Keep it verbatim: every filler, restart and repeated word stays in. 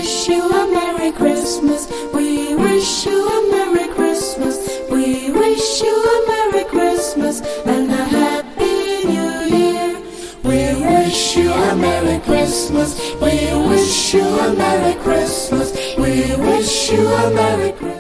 wish you a Merry Christmas. We wish you a Merry Christmas. We wish you a Merry Christmas and a Happy New Year. We wish you a Merry Christmas. We wish you a Merry Christmas. We wish you a Merry Christmas.